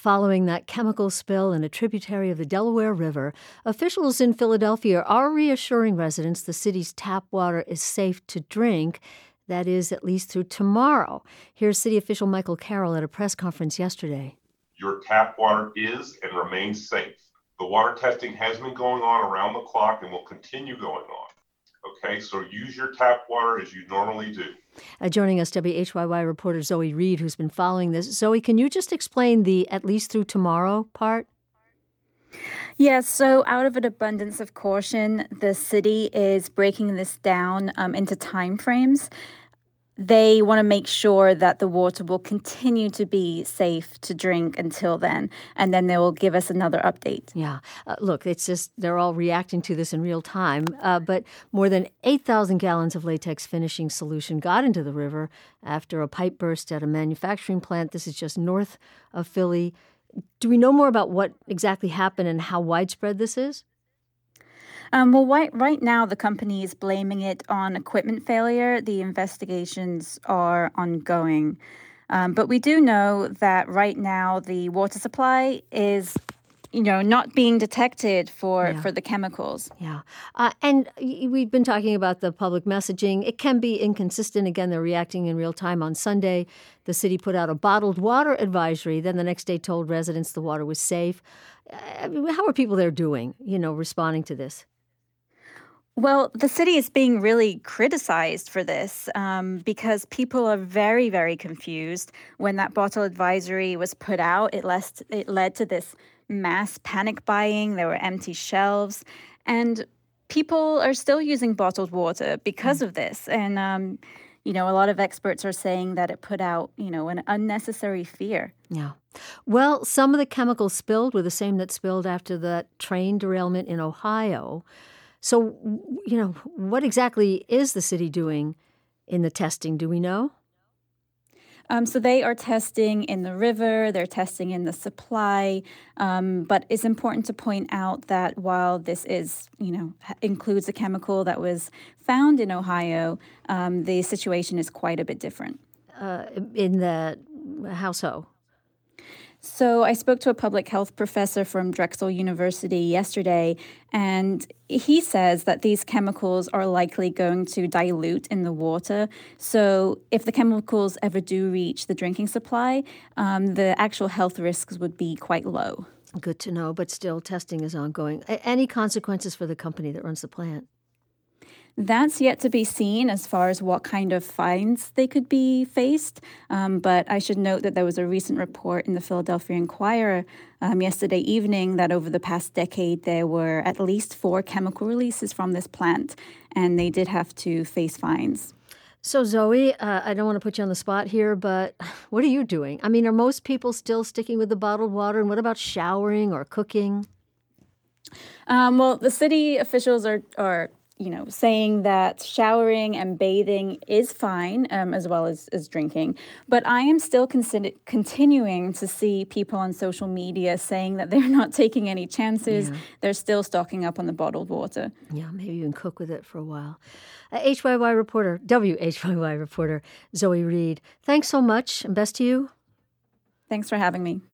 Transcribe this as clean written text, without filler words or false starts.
Following that chemical spill in a tributary of the Delaware River, officials in Philadelphia are reassuring residents the city's tap water is safe to drink. That is, at least through tomorrow. Here's city official Michael Carroll at a press conference yesterday. Your tap water is and remains safe. The water testing has been going on around the clock and will continue going on. Okay, so use your tap water as you normally do. Joining us, WHYY reporter Zoe Reed, who's been following this. Zoe, can you just explain the at least through tomorrow part? Yes, so out of an abundance of caution, the city is breaking this down into time frames. They want to make sure that the water will continue to be safe to drink until then, and then they will give us another update. Yeah. Look, it's just they're all reacting to this in real time, but more than 8,000 gallons of latex finishing solution got into the river after a pipe burst at a manufacturing plant. This is just north of Philly. Do we know more about what exactly happened and how widespread this is? Right now, the company is blaming it on equipment failure. The investigations are ongoing. But we do know that right now the water supply is, not being detected for the chemicals. Yeah. And we've been talking about the public messaging. It can be inconsistent. Again, they're reacting in real time. On Sunday, the city put out a bottled water advisory. Then the next day told residents the water was safe. How are people there doing, responding to this? Well, the city is being really criticized for this because people are very, very confused. When that bottle advisory was put out, it led to this mass panic buying. There were empty shelves, and people are still using bottled water because of this. And, a lot of experts are saying that it put out, an unnecessary fear. Yeah. Well, some of the chemicals spilled were the same that spilled after the train derailment in Ohio. So, what exactly is the city doing in the testing? Do we know? So they are testing in the river, they're testing in the supply, but it's important to point out that while this is, includes a chemical that was found in Ohio, the situation is quite a bit different. How so? So I spoke to a public health professor from Drexel University yesterday, and he says that these chemicals are likely going to dilute in the water. So if the chemicals ever do reach the drinking supply, the actual health risks would be quite low. Good to know, but still testing is ongoing. Any consequences for the company that runs the plant? That's yet to be seen as far as what kind of fines they could be faced. But I should note that there was a recent report in the Philadelphia Inquirer yesterday evening that over the past decade, there were at least 4 chemical releases from this plant, and they did have to face fines. So, Zoe, I don't want to put you on the spot here, but what are you doing? I mean, are most people still sticking with the bottled water? And what about showering or cooking? Well, the city officials are saying that showering and bathing is fine, as well as drinking. But I am still continuing to see people on social media saying that they're not taking any chances. Yeah. They're still stocking up on the bottled water. Yeah, maybe you can cook with it for a while. WHYY reporter Zoe Reed, thanks so much, and best to you. Thanks for having me.